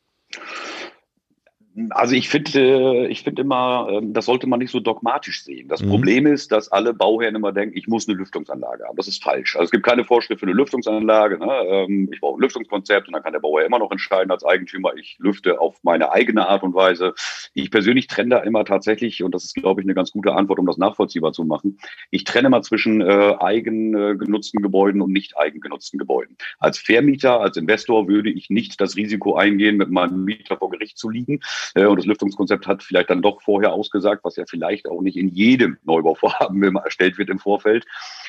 Also ich finde, ich finde immer, das sollte man nicht so dogmatisch sehen. Das mhm. Problem ist, dass alle Bauherren immer denken, ich muss eine Lüftungsanlage haben. Das ist falsch. Also es gibt keine Vorschrift für eine Lüftungsanlage. Ne? Ich brauche ein Lüftungskonzept und dann kann der Bauherr immer noch entscheiden als Eigentümer, ich lüfte auf meine eigene Art und Weise. Ich persönlich trenne da immer tatsächlich, und das ist, glaube ich, eine ganz gute Antwort, um das nachvollziehbar zu machen, ich trenne mal zwischen äh, eigen äh, genutzten Gebäuden und nicht eigen genutzten Gebäuden. Als Vermieter, als Investor würde ich nicht das Risiko eingehen, mit meinem Mieter vor Gericht zu liegen. Und das Lüftungskonzept hat vielleicht dann doch vorher ausgesagt, was ja vielleicht auch nicht in jedem Neubauvorhaben immer erstellt wird im Vorfeld,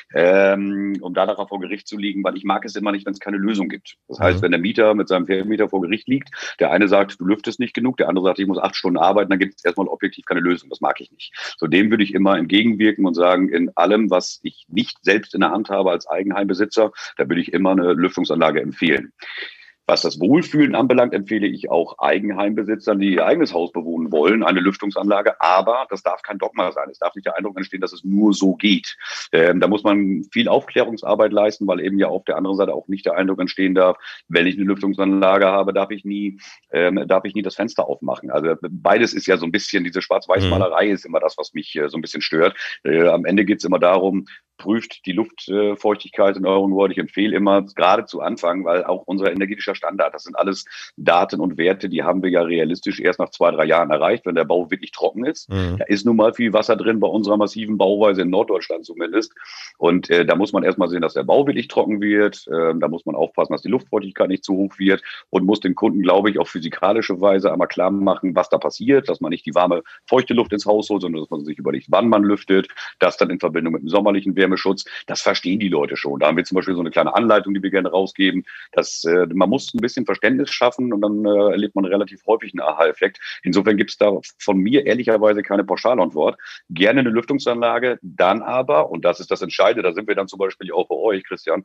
ähm, um danach vor Gericht zu liegen, weil ich mag es immer nicht, wenn es keine Lösung gibt. Das heißt, wenn der Mieter mit seinem Vermieter vor Gericht liegt, der eine sagt, du lüftest nicht genug, der andere sagt, ich muss acht Stunden arbeiten, dann gibt es erstmal objektiv keine Lösung. Das mag ich nicht. So dem würde ich immer entgegenwirken und sagen, in allem, was ich nicht selbst in der Hand habe als Eigenheimbesitzer, da würde ich immer eine Lüftungsanlage empfehlen. Was das Wohlfühlen anbelangt, empfehle ich auch Eigenheimbesitzern, die ihr eigenes Haus bewohnen wollen, eine Lüftungsanlage. Aber das darf kein Dogma sein. Es darf nicht der Eindruck entstehen, dass es nur so geht. Ähm, da muss man viel Aufklärungsarbeit leisten, weil eben ja auf der anderen Seite auch nicht der Eindruck entstehen darf, wenn ich eine Lüftungsanlage habe, darf ich nie, ähm, darf ich nie das Fenster aufmachen. Also beides ist ja so ein bisschen, diese Schwarz-Weiß-Malerei ist immer das, was mich äh, so ein bisschen stört. Äh, am Ende geht es immer darum, prüft die Luftfeuchtigkeit in eurem Gebäude. Ich empfehle immer, gerade zu Anfang, weil auch unser energetischer Standard, das sind alles Daten und Werte, die haben wir ja realistisch erst nach zwei, drei Jahren erreicht, wenn der Bau wirklich trocken ist. Mhm. Da ist nun mal viel Wasser drin, bei unserer massiven Bauweise in Norddeutschland zumindest. Und äh, da muss man erstmal sehen, dass der Bau wirklich trocken wird. Äh, da muss man aufpassen, dass die Luftfeuchtigkeit nicht zu hoch wird und muss den Kunden, glaube ich, auf physikalische Weise einmal klar machen, was da passiert, dass man nicht die warme, feuchte Luft ins Haus holt, sondern dass man sich überlegt, wann man lüftet, das dann in Verbindung mit dem sommerlichen Wärmeschutz, das verstehen die Leute schon. Da haben wir zum Beispiel so eine kleine Anleitung, die wir gerne rausgeben. Dass, äh, man muss ein bisschen Verständnis schaffen und dann äh, erlebt man relativ häufig einen Aha-Effekt. Insofern gibt es da von mir ehrlicherweise keine Pauschalantwort. Gerne eine Lüftungsanlage, dann aber, und das ist das Entscheidende, da sind wir dann zum Beispiel auch bei euch, Christian,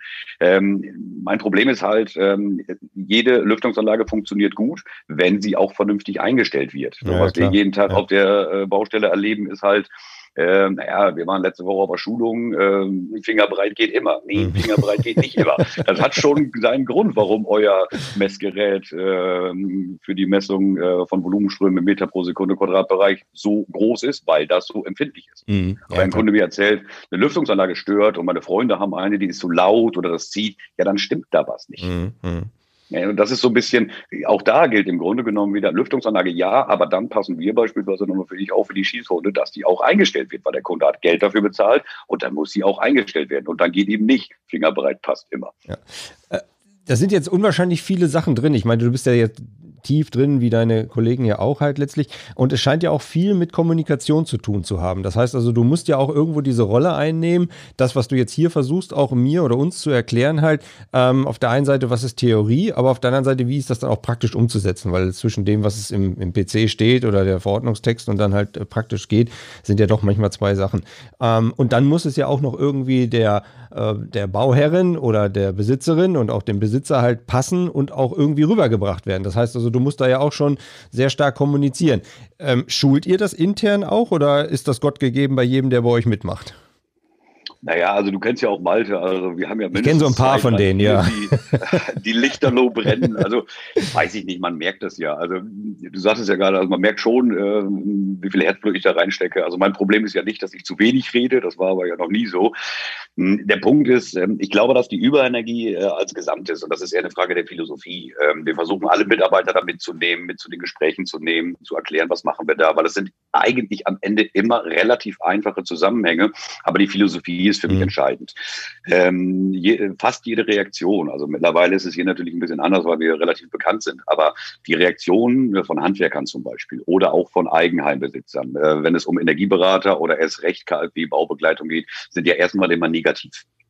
ähm, mein Problem ist halt, ähm, jede Lüftungsanlage funktioniert gut, wenn sie auch vernünftig eingestellt wird. So, ja, was klar. wir jeden Tag ja. auf der äh, Baustelle erleben, ist halt, Ähm, naja, wir waren letzte Woche auf der Schulung, ähm, Fingerbreit geht immer. Nee, Fingerbreit geht nicht immer. Das hat schon seinen Grund, warum euer Messgerät ähm, für die Messung äh, von Volumenströmen im Meter pro Sekunde Quadratbereich so groß ist, weil das so empfindlich ist. Mhm. Ja, wenn ein Kunde mir erzählt, eine Lüftungsanlage stört und meine Freunde haben eine, die ist so laut oder das zieht, ja, dann stimmt da was nicht. Mhm. Ja, und das ist so ein bisschen, auch da gilt im Grunde genommen wieder Lüftungsanlage, ja, aber dann passen wir beispielsweise nochmal für dich auch für die Schießhunde, dass die auch eingestellt wird, weil der Kunde hat Geld dafür bezahlt und dann muss sie auch eingestellt werden. Und dann geht eben nicht, Fingerbreit passt immer. Ja. Da sind jetzt unwahrscheinlich viele Sachen drin. Ich meine, du bist ja jetzt tief drin, wie deine Kollegen ja auch halt letztlich. Und es scheint ja auch viel mit Kommunikation zu tun zu haben. Das heißt also, du musst ja auch irgendwo diese Rolle einnehmen. Das, was du jetzt hier versuchst, auch mir oder uns zu erklären halt, ähm, auf der einen Seite, was ist Theorie, aber auf der anderen Seite, wie ist das dann auch praktisch umzusetzen? Weil zwischen dem, was es im, im P C steht oder der Verordnungstext und dann halt äh, praktisch geht, sind ja doch manchmal zwei Sachen. Ähm, und dann muss es ja auch noch irgendwie der, äh, der Bauherrin oder der Besitzerin und auch dem Besitzer halt passen und auch irgendwie rübergebracht werden. Das heißt also, du musst da ja auch schon sehr stark kommunizieren. Ähm, schult ihr das intern auch oder ist das Gott gegeben bei jedem, der bei euch mitmacht? Naja, also du kennst ja auch Malte, also wir haben ja mindestens... Ich kenne so ein paar von denen, ja. Die, die Lichterloh brennen, also weiß ich nicht, man merkt das ja. Also du sagtest ja gerade, also man merkt schon, äh, wie viel Herzblut ich da reinstecke. Also mein Problem ist ja nicht, dass ich zu wenig rede, das war aber ja noch nie so. Der Punkt ist, äh, ich glaube, dass die Überenergie äh, als Gesamtes, und das ist eher eine Frage der Philosophie, äh, wir versuchen alle Mitarbeiter da mitzunehmen, mit zu den Gesprächen zu nehmen, zu erklären, was machen wir da, weil es sind eigentlich am Ende immer relativ einfache Zusammenhänge, aber die Philosophie ist für mich mhm. entscheidend. Ähm, je, fast jede Reaktion, also mittlerweile ist es hier natürlich ein bisschen anders, weil wir relativ bekannt sind, aber die Reaktionen von Handwerkern zum Beispiel oder auch von Eigenheimbesitzern, äh, wenn es um Energieberater oder erst recht K f W-Baubegleitung geht, sind ja erstmal immer negativ.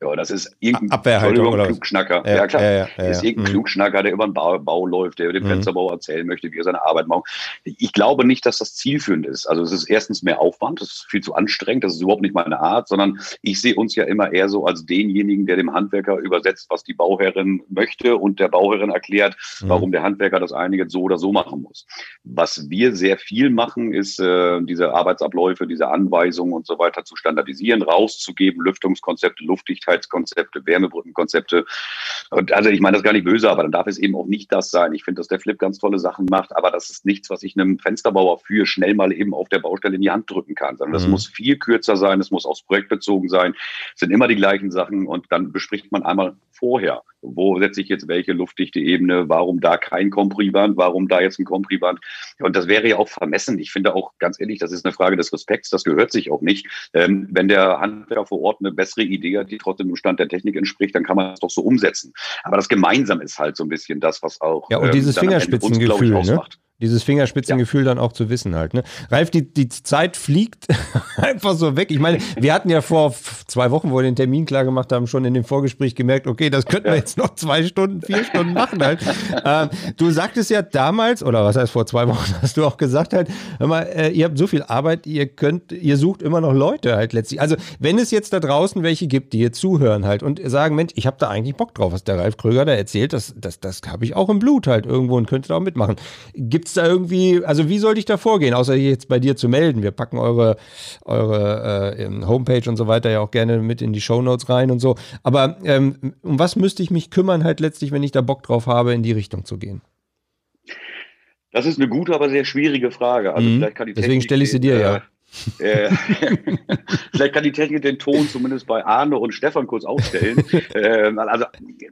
Ja, das ist irgendein Abwehrhaltung oder Klugschnacker. Ja, Ja, klar. ja, ja, ja, ist ja. irgendein Mhm. Klugschnacker, der über den Bau, Bau läuft, der dem Mhm. Fensterbau erzählen möchte, wie er seine Arbeit macht. Ich glaube nicht, dass das zielführend ist. Also es ist erstens mehr Aufwand, das ist viel zu anstrengend, das ist überhaupt nicht meine Art, sondern ich sehe uns ja immer eher so als denjenigen, der dem Handwerker übersetzt, was die Bauherrin möchte und der Bauherrin erklärt, Mhm. warum der Handwerker das eine jetzt so oder so machen muss. Was wir sehr viel machen, ist äh, diese Arbeitsabläufe, diese Anweisungen und so weiter zu standardisieren, rauszugeben, Lüftungskonzepte, Luftdichtheitskonzepte, Wärmebrückenkonzepte. Und also ich meine das gar nicht böse, aber dann darf es eben auch nicht das sein. Ich finde, dass der Flip ganz tolle Sachen macht, aber das ist nichts, was ich einem Fensterbauer für schnell mal eben auf der Baustelle in die Hand drücken kann, sondern das Mhm. muss viel kürzer sein, es muss aufs Projekt bezogen sein, es sind immer die gleichen Sachen und dann bespricht man einmal vorher, wo setze ich jetzt welche luftdichte Ebene, warum da kein Kompriband, warum da jetzt ein Kompriband. Und das wäre ja auch vermessen. Ich finde auch, ganz ehrlich, das ist eine Frage des Respekts, das gehört sich auch nicht. Ähm, wenn der Handwerker vor Ort eine bessere Idee hat, die trotzdem dem Stand der Technik entspricht, dann kann man das doch so umsetzen. Aber das Gemeinsam ist halt so ein bisschen das, was auch Ja, und ähm, dieses dann am Ende uns, glaube ich, Fingerspitzengefühl, ne? ausmacht. Dieses Fingerspitzengefühl dann auch zu wissen halt, ne? Ralf, die, die Zeit fliegt einfach so weg. Ich meine, wir hatten ja vor f- zwei Wochen, wo wir den Termin klar gemacht haben, schon in dem Vorgespräch gemerkt, okay, das könnten wir jetzt noch zwei Stunden, vier Stunden machen halt. Ähm, du sagtest ja damals, oder was heißt vor zwei Wochen, hast du auch gesagt halt, hör mal, äh, ihr habt so viel Arbeit, ihr könnt, ihr sucht immer noch Leute halt letztlich. Also, wenn es jetzt da draußen welche gibt, die hier zuhören halt und sagen, Mensch, ich habe da eigentlich Bock drauf, was der Ralf Kröger da erzählt, das, das, das habe ich auch im Blut halt irgendwo und könnte da auch mitmachen. Gibt es da irgendwie, also wie sollte ich da vorgehen, außer jetzt bei dir zu melden? Wir packen eure, eure äh, Homepage und so weiter ja auch gerne mit in die Shownotes rein und so. Aber ähm, um was müsste ich mich kümmern halt letztlich, wenn ich da Bock drauf habe, in die Richtung zu gehen? Das ist eine gute, aber sehr schwierige Frage. Also Mhm. vielleicht kann die Deswegen Technik stelle ich sie den, dir äh, ja. Äh, vielleicht kann die Technik den Ton zumindest bei Arne und Stefan kurz aufstellen. ähm, also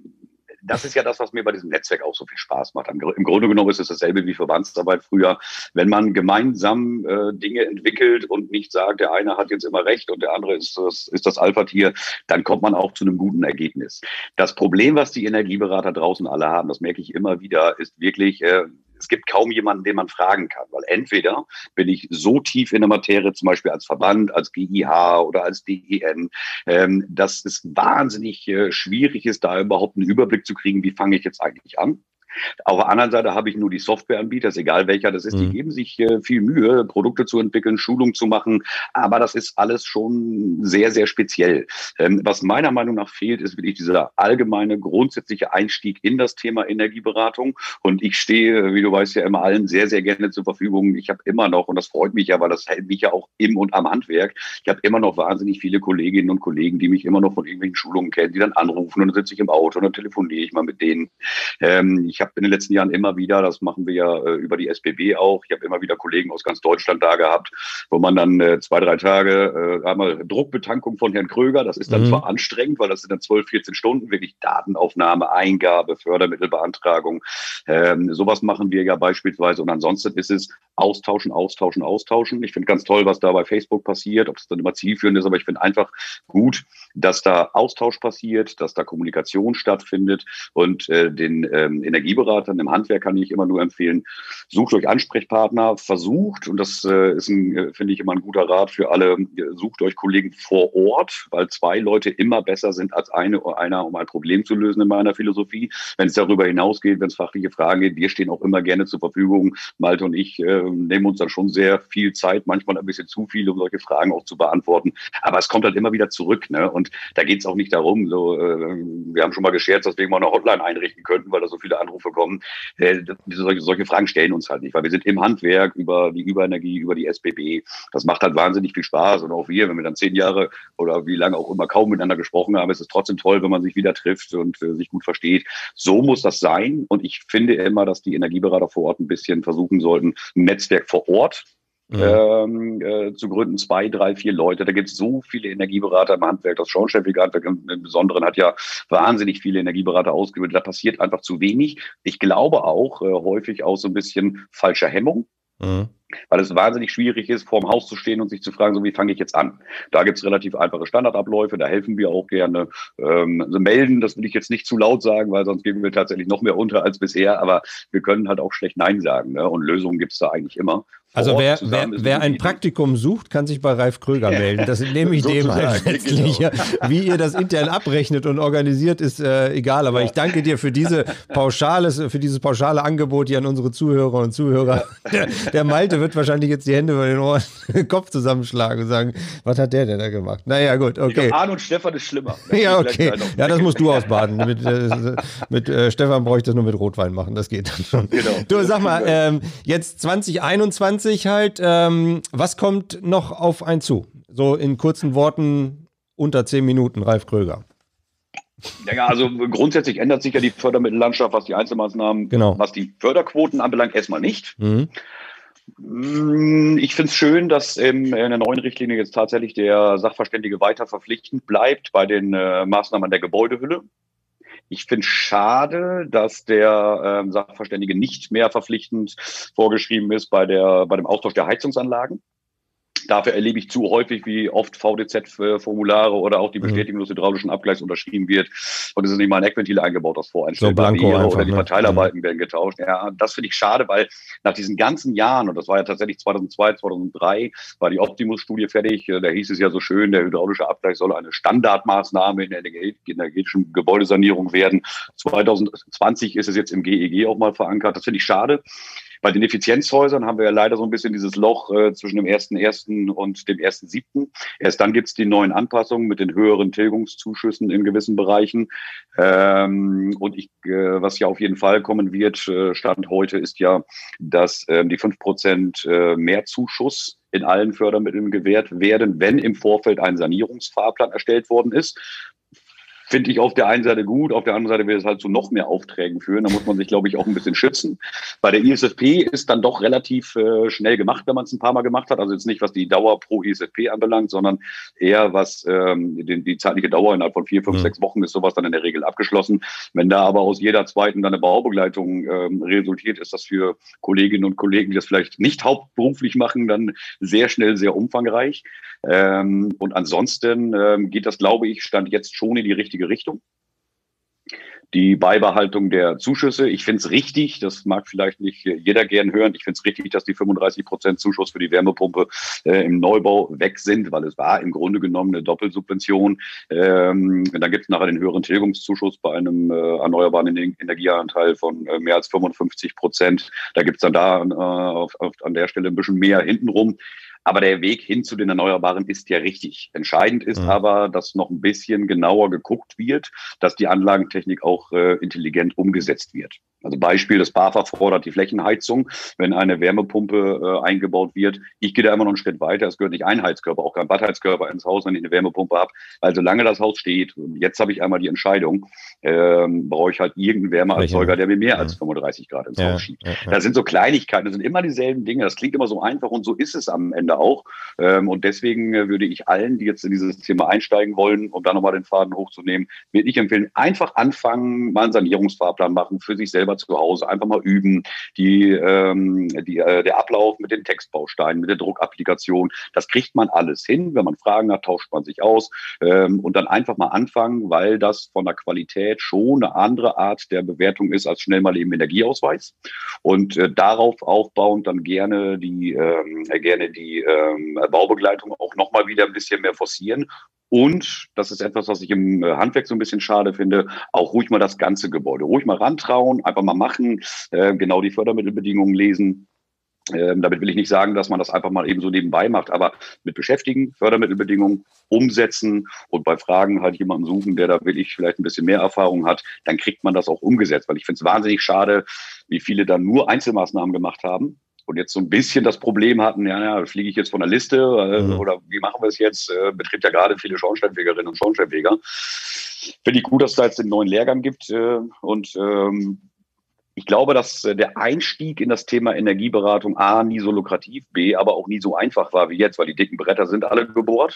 das ist ja das, was mir bei diesem Netzwerk auch so viel Spaß macht. Im Grunde genommen ist es dasselbe wie Verbandsarbeit früher. Wenn man gemeinsam äh, Dinge entwickelt und nicht sagt, der eine hat jetzt immer recht und der andere ist das, ist das Alpha-Tier, dann kommt man auch zu einem guten Ergebnis. Das Problem, was die Energieberater draußen alle haben, das merke ich immer wieder, ist wirklich, äh, es gibt kaum jemanden, den man fragen kann, weil entweder bin ich so tief in der Materie, zum Beispiel als Verband, als G I H oder als D E N, ähm, dass es wahnsinnig äh, schwierig ist, da überhaupt einen Überblick zu kriegen, wie fange ich jetzt eigentlich an. Auf der anderen Seite habe ich nur die Softwareanbieter, ist egal welcher das ist, die Mhm. geben sich äh, viel Mühe, Produkte zu entwickeln, Schulung zu machen, aber das ist alles schon sehr, sehr speziell. Ähm, was meiner Meinung nach fehlt, ist wirklich dieser allgemeine, grundsätzliche Einstieg in das Thema Energieberatung und ich stehe, wie du weißt, ja immer allen sehr, sehr gerne zur Verfügung. Ich habe immer noch, und das freut mich ja, weil das hält mich ja auch im und am Handwerk, ich habe immer noch wahnsinnig viele Kolleginnen und Kollegen, die mich immer noch von irgendwelchen Schulungen kennen, die dann anrufen und dann sitze ich im Auto und dann telefoniere ich mal mit denen. Ähm, ich habe in den letzten Jahren immer wieder, das machen wir ja äh, über die S B B auch, ich habe immer wieder Kollegen aus ganz Deutschland da gehabt, wo man dann äh, zwei, drei Tage äh, einmal Druckbetankung von Herrn Kröger, das ist dann Mhm. zwar anstrengend, weil das sind dann zwölf, vierzehn Stunden, wirklich Datenaufnahme, Eingabe, Fördermittelbeantragung, ähm, sowas machen wir ja beispielsweise und ansonsten ist es austauschen, austauschen, austauschen. Ich finde ganz toll, was da bei Facebook passiert, ob es dann immer zielführend ist, aber ich finde einfach gut, dass da Austausch passiert, dass da Kommunikation stattfindet und äh, den ähm, Energieberatern im Handwerk kann ich immer nur empfehlen, sucht euch Ansprechpartner, versucht, und das äh, ist, ein, äh, finde ich, immer ein guter Rat für alle, äh, sucht euch Kollegen vor Ort, weil zwei Leute immer besser sind als eine oder einer, um ein Problem zu lösen in meiner Philosophie. Wenn es darüber hinausgeht, wenn es fachliche Fragen geht, wir stehen auch immer gerne zur Verfügung. Malte und ich äh, nehmen uns dann schon sehr viel Zeit, manchmal ein bisschen zu viel, um solche Fragen auch zu beantworten. Aber es kommt halt immer wieder zurück, ne? Und da geht es auch nicht darum, so, äh, wir haben schon mal gescherzt, dass wir mal eine Hotline einrichten könnten, weil da so viele Anrufe kommen. Äh, solche, solche Fragen stellen uns halt nicht, weil wir sind im Handwerk über die Überenergie, über die S B B. Das macht halt wahnsinnig viel Spaß. Und auch wir, wenn wir dann zehn Jahre oder wie lange auch immer kaum miteinander gesprochen haben, ist es trotzdem toll, wenn man sich wieder trifft und äh, sich gut versteht. So muss das sein. Und ich finde immer, dass die Energieberater vor Ort ein bisschen versuchen sollten, ein Netzwerk vor Ort Mhm. ähm, äh, zu gründen, zwei, drei, vier Leute. Da gibt es so viele Energieberater im Handwerk. Das Schornsteinfeger Handwerk im, im Besonderen hat ja wahnsinnig viele Energieberater ausgebildet. Da passiert einfach zu wenig. Ich glaube auch äh, häufig aus so ein bisschen falscher Hemmung. Mhm. Weil es wahnsinnig schwierig ist, vorm Haus zu stehen und sich zu fragen, so wie fange ich jetzt an? Da gibt es relativ einfache Standardabläufe, da helfen wir auch gerne. Ähm, also melden, das will ich jetzt nicht zu laut sagen, weil sonst gehen wir tatsächlich noch mehr unter als bisher, aber wir können halt auch schlecht Nein sagen, ne? Und Lösungen gibt es da eigentlich immer. Also wer, wer, wer ein Praktikum sucht, kann sich bei Ralf Kröger melden. Das nehme ich dem halt letztlich. Genau. Wie ihr das intern abrechnet und organisiert, ist äh, egal. Aber ja. ich danke dir für diese pauschales, für dieses pauschale Angebot hier an unsere Zuhörer und Zuhörer. Ja. Der, der Malte wird wahrscheinlich jetzt die Hände über den Ohren, den Kopf zusammenschlagen und sagen, was hat der denn da gemacht? Naja, gut, okay. Glaub, Arne und Stefan ist schlimmer. Ja, okay. Ja, das musst du ausbaden. mit äh, mit äh, Stefan brauche ich das nur mit Rotwein machen. Das geht dann schon. Genau. Du, sag mal, ähm, jetzt zwanzig einundzwanzig halt, ähm, was kommt noch auf einen zu? So in kurzen Worten, unter zehn Minuten, Ralf Kröger. Ja, also grundsätzlich ändert sich ja die Fördermittellandschaft, was die Einzelmaßnahmen, genau. was die Förderquoten anbelangt, erstmal nicht. Mhm. Ich finde es schön, dass in der neuen Richtlinie jetzt tatsächlich der Sachverständige weiter verpflichtend bleibt bei den äh, Maßnahmen an der Gebäudehülle. Ich finde es schade, dass der äh, Sachverständige nicht mehr verpflichtend vorgeschrieben ist bei der bei dem Austausch der Heizungsanlagen. Dafür erlebe ich zu häufig, wie oft V D Z-Formulare oder auch die Bestätigung des hydraulischen Abgleichs unterschrieben wird. Und es ist nicht mal ein Eckventil eingebaut, das voreinstellbar so wäre. Oder die ne? Verteilarbeiten mhm. werden getauscht. Ja, das finde ich schade, weil nach diesen ganzen Jahren, und das war ja tatsächlich zweitausendzwei, zweitausenddrei, war die Optimus-Studie fertig. Da hieß es ja so schön, der hydraulische Abgleich soll eine Standardmaßnahme in der energetischen Gebäudesanierung werden. zweitausendzwanzig ist es jetzt im G E G auch mal verankert. Das finde ich schade. Bei den Effizienzhäusern haben wir ja leider so ein bisschen dieses Loch äh, zwischen dem ersten ersten und dem ersten siebten Erst dann gibt es die neuen Anpassungen mit den höheren Tilgungszuschüssen in gewissen Bereichen. Ähm, und ich, äh, was ja auf jeden Fall kommen wird, äh, Stand heute, ist ja, dass äh, die fünf Prozent äh, Mehrzuschuss in allen Fördermitteln gewährt werden, wenn im Vorfeld ein Sanierungsfahrplan erstellt worden ist. Finde ich auf der einen Seite gut, auf der anderen Seite wird es halt zu noch mehr Aufträgen führen. Da muss man sich, glaube ich, auch ein bisschen schützen. Bei der I S F P ist dann doch relativ äh, schnell gemacht, wenn man es ein paar Mal gemacht hat. Also jetzt nicht, was die Dauer pro I S F P anbelangt, sondern eher, was ähm, die, die zeitliche Dauer innerhalb von vier, fünf, mhm. sechs Wochen ist sowas dann in der Regel abgeschlossen. Wenn da aber aus jeder zweiten dann eine Baubegleitung ähm, resultiert, ist das für Kolleginnen und Kollegen, die das vielleicht nicht hauptberuflich machen, dann sehr schnell, sehr umfangreich. Ähm, und ansonsten ähm, geht das, glaube ich, Stand jetzt schon in die richtige Richtung. Die Beibehaltung der Zuschüsse, ich finde es richtig, das mag vielleicht nicht jeder gern hören, ich finde es richtig, dass die fünfunddreißig Prozent Zuschuss für die Wärmepumpe äh, im Neubau weg sind, weil es war im Grunde genommen eine Doppelsubvention. Ähm, dann gibt es nachher den höheren Tilgungszuschuss bei einem äh, erneuerbaren Energieanteil von äh, mehr als fünfundfünfzig Prozent. Da gibt es dann da äh, auf, auf, an der Stelle ein bisschen mehr hintenrum. Aber der Weg hin zu den Erneuerbaren ist ja richtig. Entscheidend ist mhm. aber, dass noch ein bisschen genauer geguckt wird, dass die Anlagentechnik auch äh, intelligent umgesetzt wird. Also Beispiel, das BAFA fordert die Flächenheizung, wenn eine Wärmepumpe äh, eingebaut wird. Ich gehe da immer noch einen Schritt weiter. Es gehört nicht ein Heizkörper, auch kein Badheizkörper ins Haus, wenn ich eine Wärmepumpe habe. Weil solange das Haus steht, und jetzt habe ich einmal die Entscheidung, ähm, brauche ich halt irgendeinen Wärmeerzeuger, der mir mehr ja. als fünfunddreißig Grad ins ja. Haus schiebt. Ja, ja. Das sind so Kleinigkeiten, das sind immer dieselben Dinge. Das klingt immer so einfach und so ist es am Ende auch. Ähm, und deswegen äh, würde ich allen, die jetzt in dieses Thema einsteigen wollen, um da nochmal den Faden hochzunehmen, würde ich empfehlen, einfach anfangen, mal einen Sanierungsfahrplan machen für sich selber zu Hause, einfach mal üben, die, ähm, die, äh, der Ablauf mit den Textbausteinen, mit der Druckapplikation, das kriegt man alles hin. Wenn man Fragen hat, tauscht man sich aus ähm, und dann einfach mal anfangen, weil das von der Qualität schon eine andere Art der Bewertung ist als schnell mal eben Energieausweis und äh, darauf aufbauend dann gerne die, ähm, gerne die ähm, Baubegleitung auch nochmal wieder ein bisschen mehr forcieren. Und, das ist etwas, was ich im Handwerk so ein bisschen schade finde, auch ruhig mal das ganze Gebäude, ruhig mal rantrauen, einfach mal machen, äh, genau die Fördermittelbedingungen lesen. Ähm, damit will ich nicht sagen, dass man das einfach mal eben so nebenbei macht, aber mit beschäftigen, Fördermittelbedingungen umsetzen und bei Fragen halt jemanden suchen, der da wirklich vielleicht ein bisschen mehr Erfahrung hat, dann kriegt man das auch umgesetzt. Weil ich finde es wahnsinnig schade, wie viele dann nur Einzelmaßnahmen gemacht haben. Und jetzt so ein bisschen das Problem hatten, ja, ja, fliege ich jetzt von der Liste äh, mhm. oder wie machen wir es jetzt? Äh, betrifft ja gerade viele Schornsteinfegerinnen und Schornsteinfeger. Finde ich gut, dass es da jetzt den neuen Lehrgang gibt. Äh, und ähm, ich glaube, dass äh, der Einstieg in das Thema Energieberatung A, nie so lukrativ, B, aber auch nie so einfach war wie jetzt, weil die dicken Bretter sind alle gebohrt.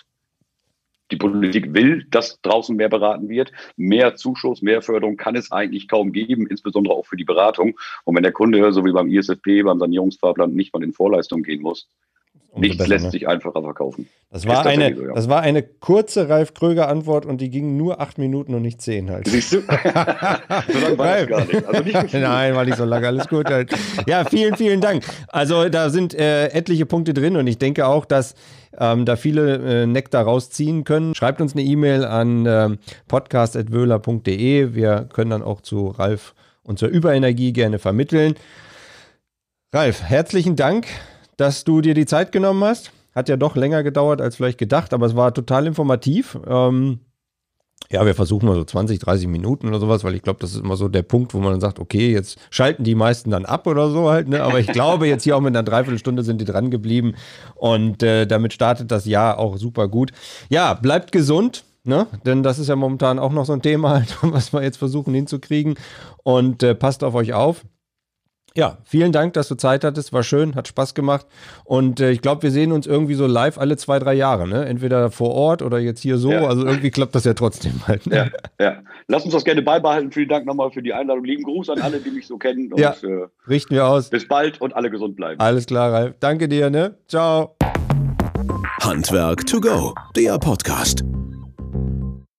Die Politik will, dass draußen mehr beraten wird. Mehr Zuschuss, mehr Förderung kann es eigentlich kaum geben, insbesondere auch für die Beratung. Und wenn der Kunde, so wie beim I S F P, beim Sanierungsfahrplan, nicht mal in Vorleistung gehen muss, Nichts besser, lässt ne? sich einfacher verkaufen. Das war, Ist eine, so, ja. das war eine kurze Ralf-Kröger-Antwort und die ging nur acht Minuten und nicht zehn halt. Siehst du? So lange war das gar nicht. Also nicht gefühlt. Nein, war nicht so lange, alles gut halt. Ja, vielen, vielen Dank. Also da sind äh, etliche Punkte drin und ich denke auch, dass ähm, da viele äh, Nektar rausziehen können. Schreibt uns eine E-Mail an äh, podcast at wöhler punkt de. Wir können dann auch zu Ralf und zur Überenergie gerne vermitteln. Ralf, herzlichen Dank, dass du dir die Zeit genommen hast. Hat ja doch länger gedauert als vielleicht gedacht, aber es war total informativ. Ähm, ja, wir versuchen mal so zwanzig, dreißig Minuten oder sowas, weil ich glaube, das ist immer so der Punkt, wo man dann sagt, okay, jetzt schalten die meisten dann ab oder so halt. Ne? Aber ich glaube, jetzt hier auch mit einer Dreiviertelstunde sind die dran geblieben und äh, damit startet das Jahr auch super gut. Ja, bleibt gesund. Ne? Denn das ist ja momentan auch noch so ein Thema, halt, was wir jetzt versuchen hinzukriegen. Und äh, passt auf euch auf. Ja, vielen Dank, dass du Zeit hattest. War schön, hat Spaß gemacht. Und äh, ich glaube, wir sehen uns irgendwie so live alle zwei, drei Jahre. Ne? Entweder vor Ort oder jetzt hier so. Ja. Also irgendwie klappt das ja trotzdem halt. Ne? Ja, ja. Lass uns das gerne beibehalten. Vielen Dank nochmal für die Einladung. Lieben Gruß an alle, die mich so kennen. Und, Ja, äh, richten wir aus. bis bald und alle gesund bleiben. Alles klar, Ralf. Danke dir. Ne? Ciao. Handwerk to go, der Podcast.